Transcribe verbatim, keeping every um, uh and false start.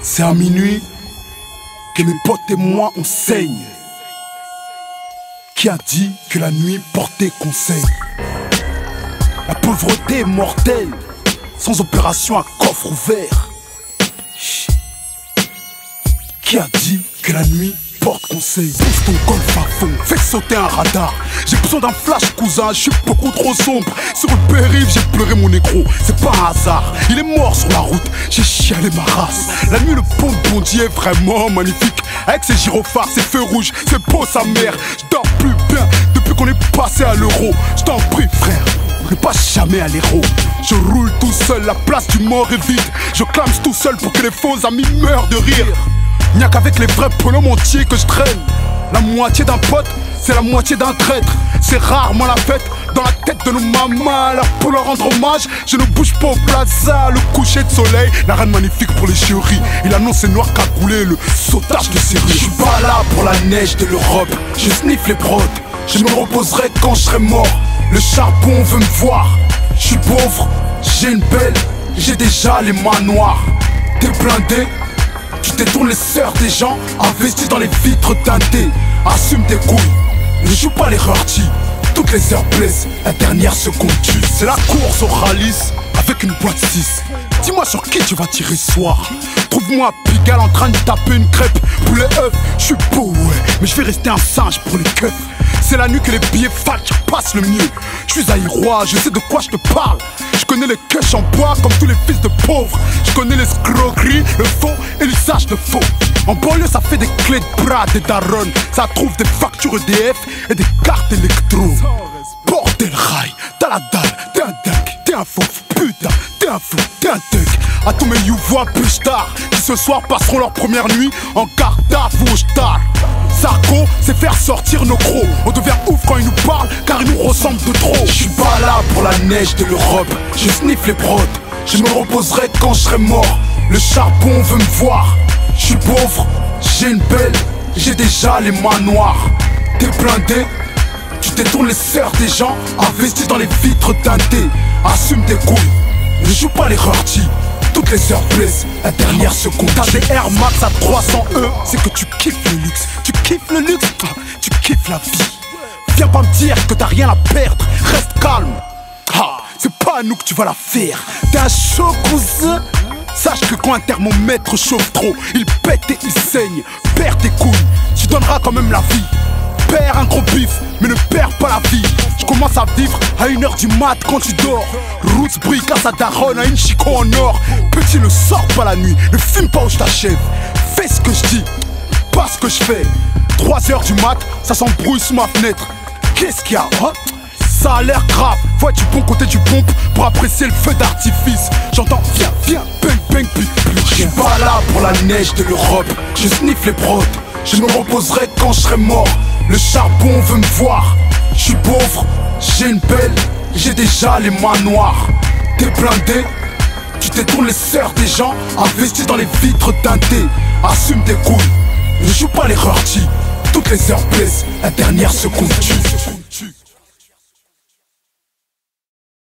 C'est à minuit que mes potes et moi on saigne. Qui a dit que la nuit portait conseil? La pauvreté est mortelle, sans opération à coffre ouvert. Qui a dit que la nuit porte conseil? Pousse ton golf à fond, fais sauter un radar. J'ai besoin d'un flash cousin, je suis beaucoup trop sombre. Sur le périph' j'ai pleuré mon négro, c'est pas un hasard. Il est mort sur la route, j'ai chialé ma race. La nuit le pont de Bondier est vraiment magnifique. Avec ses gyrophares, ses feux rouges, ses beaux sa mère. Je dors plus bien depuis qu'on est passé à l'euro. Je t'en prie frère, ne passe jamais à l'héros. Je roule tout seul, la place du mort est vide. Je clame tout seul pour que les faux amis meurent de rire. N'y a qu'avec les vrais entiers que je traîne. La moitié d'un pote, c'est la moitié d'un traître. C'est rarement la fête dans la tête de nos mamans. Alors pour leur rendre hommage, je ne bouge pas au plaza. Le coucher de soleil, la reine magnifique pour les chéris. Il annonce ses noirs cagoulés, le sautage de série. Je suis pas là pour la neige de l'Europe, je sniffe les brodes. Je me reposerai quand je serai mort. Le charbon veut me voir. Je suis pauvre, j'ai une belle, j'ai déjà les mains noires. T'es blindé, tu détournes les sœurs des gens, investis dans les vitres teintées. Assume tes couilles, ne joue pas les rortis. Toutes les heures blessent, la dernière seconde tue. C'est la course au ralice avec une boîte six. Dis-moi sur qui tu vas tirer ce soir. Trouve-moi à Pigalle en train de taper une crêpe. Poulet œuf, je suis beau ouais, mais je vais rester un singe pour les keufs. C'est la nuit que les billets fatch passent le mieux. Je suis aïrois, je sais de quoi je te parle. Je connais les queues en bois comme tous les fils de pauvres. Je connais l'escroquerie, le faux et l'usage de faux. En banlieue ça fait des clés de bras, des darons. Ça trouve des factures E D F et des cartes électro. Bordel rail, t'as la dalle, t'es un duck, t'es un faux, putain, t'es un fou, t'es un duck. À tous mes youvois plus tard, qui ce soir passeront leur première nuit en Cartaf ou au Star. Sarko, c'est faire sortir nos crocs. On devient ouf quand ils nous parlent, car ils nous ressemblent de trop. Je suis pas là pour la neige de l'Europe, je sniffe les brodes. Je me reposerai quand je serai mort. Le charbon veut me voir. Je suis pauvre, j'ai une belle, j'ai déjà les mains noires. T'es blindé, tu détournes les sœurs des gens, investis dans les vitres teintées. Assume tes couilles, ne joue pas les rortis. Toutes les heures blessent, la dernière seconde. T'as des Air Max à trois cents E, c'est que tu kiffes le luxe. Tu kiffes le luxe, tu kiffes la vie. Viens pas me dire que t'as rien à perdre, reste calme. Ah, c'est pas à nous que tu vas la faire. T'es un chaud cousin. Sache que quand un thermomètre chauffe trop, il pète et il saigne. Perds tes couilles, tu donneras quand même la vie. Perds un gros bif, mais ne perds pas la vie. Je commence à vivre à une heure du mat quand tu dors. Roots brique à sa daronne, à une chico en or. Petit, ne sors pas la nuit, ne fume pas où je t'achève. Fais ce que je dis, pas ce que je fais. Trois heures du mat, ça s'embrouille sous ma fenêtre. Qu'est-ce qu'il y a, hein? Ça a l'air grave, faut être du bon côté du pompe pour apprécier le feu d'artifice. J'entends viens, viens, bang, bang, puis plus rien. Je suis pas là pour la neige de l'Europe, je sniffe les brodes. Je me reposerai quand je serai mort. Le charbon veut me voir. Je suis pauvre, j'ai une belle, j'ai déjà les mains noires. T'es blindé, tu détournes les sœurs des gens, investis dans les vitres teintées. Assume tes couilles, ne joue pas les rortis. Toutes les heures blessent, la dernière seconde tue.